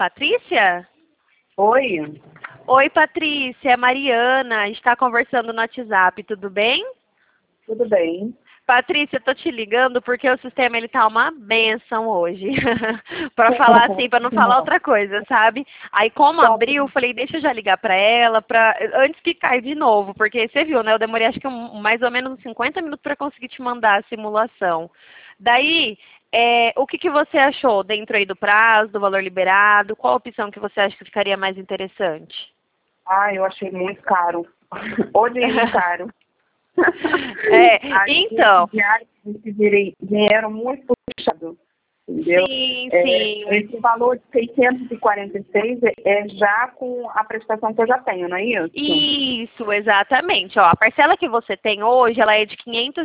Patrícia? Oi, Oi, Patrícia, é Mariana. A gente está conversando no WhatsApp, tudo bem? tudo bem? Patrícia, eu tô te ligando porque o sistema ele tá uma benção hoje. Para falar assim, para não falar outra coisa, sabe? Aí como abriu, eu falei, deixa eu já ligar para ela antes que caia de novo, porque você viu, né? Eu demorei acho que mais ou menos uns 50 minutos para conseguir te mandar a simulação. Daí, o que que você achou dentro aí do prazo, do valor liberado? Qual a opção que você acha que ficaria mais interessante? Eu achei muito caro. Odiei caro. Então, Esse dinheiro muito puxado, entendeu? sim, sim. Esse valor de 646 é já com a prestação que eu já tenho, não é isso? Isso, exatamente. Ó, a parcela que você tem hoje, ela é de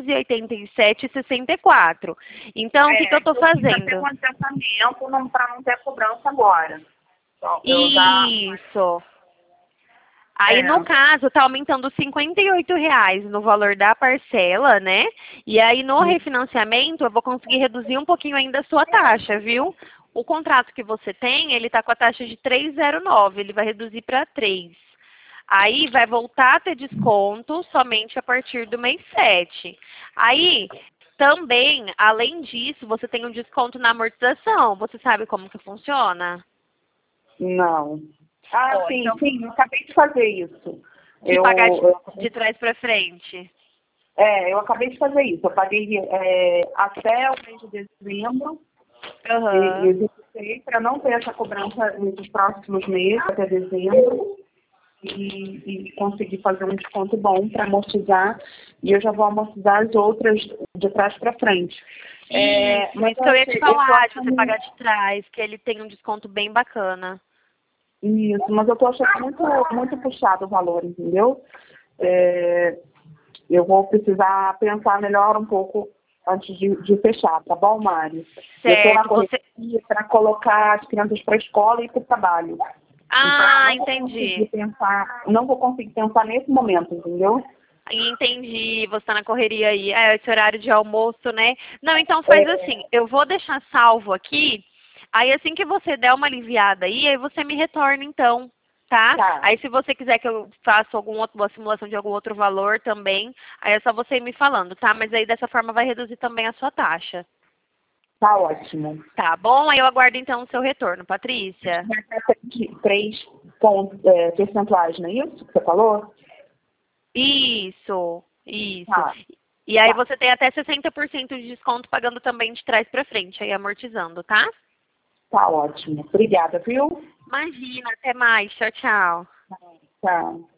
587,64. Então, o que que eu estou Eu quis até fazendo? um adiantamento para não ter cobrança agora. Então, eu já... Isso. Aí, É, no caso, tá aumentando R$ 58 no valor da parcela, né? E aí, no refinanciamento, eu vou conseguir reduzir um pouquinho ainda a sua taxa, viu? O contrato que você tem, ele tá com a taxa de 3,09, ele vai reduzir para 3. Aí vai voltar a ter desconto somente a partir do mês 7. Aí, também, além disso, você tem um desconto na amortização. Você sabe como que funciona? não. Ó, Sim, então, sim, eu acabei de fazer isso. de Eu, pagar eu de trás para frente. eu acabei de fazer isso. Eu paguei até o mês de dezembro e Aham. executei para não ter essa cobrança nos próximos meses, até dezembro, e conseguir fazer um desconto bom para amortizar. E eu já vou amortizar as outras de trás para frente. Mas Isso que eu ia te eu tô falar, de você achando pagar de trás, que ele tem um desconto bem bacana. isso, mas eu tô achando muito puxado o valor, entendeu? É, eu vou precisar pensar melhor um pouco antes de fechar, tá bom, Mário? Eu estou na Certo, você... correria para colocar as crianças para a escola e para o trabalho. Então, Ah, entendi. não vou conseguir pensar nesse momento, entendeu? Entendi, você tá na correria aí. É, esse horário de almoço, né? Não, então faz É, assim, eu vou deixar salvo aqui, aí assim que você der uma aliviada aí você me retorna então, tá? tá, Aí se você quiser que eu faça uma simulação de algum outro valor também, aí é só você ir me falando, tá? Mas aí dessa forma vai reduzir também a sua taxa. tá ótimo. Tá bom? Aí eu aguardo então o seu retorno, Patrícia. Três pontos, percentuais, não é isso que você falou? Isso, isso. Tá, E aí tá, você tem até 60% de desconto pagando também de trás pra frente, aí amortizando, tá? tá ótimo. Obrigada, viu? Imagina, até mais. Tchau, tchau. Tchau.